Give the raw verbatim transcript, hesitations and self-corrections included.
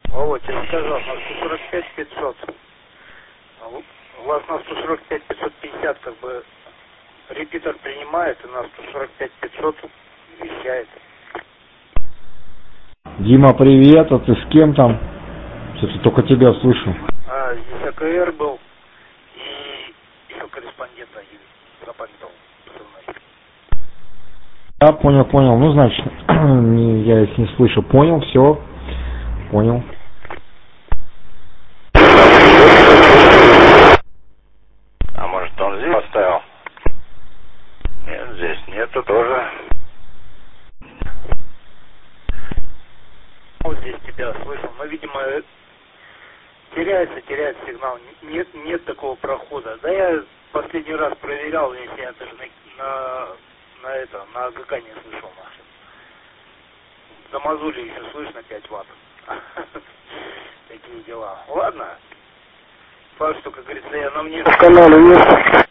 Вот, я сказал, на сто сорок пять пятьсот. У вас на сто сорок пять пятьсот пятьдесят как бы репитер принимает, и на сто сорок пять пятьсот вещает. Дима, привет, а ты с кем там? Что-то только тебя слышу. А, здесь А К Р был, и еще корреспондент один запамятовал позывной. Да, понял, понял. Ну, значит, я их не слышу. Понял, все. Понял. А может, он здесь поставил? Нет, здесь нету тоже. Вот здесь тебя слышал, но, видимо, теряется, теряется сигнал. Нет, нет такого прохода. Да я последний раз проверял, если я даже на, на, на это, на А Г К не слышал машин. На мазуре еще слышно пять ватт. Такие дела. Ладно. Факт, что, как говорится, я на мне в канале есть.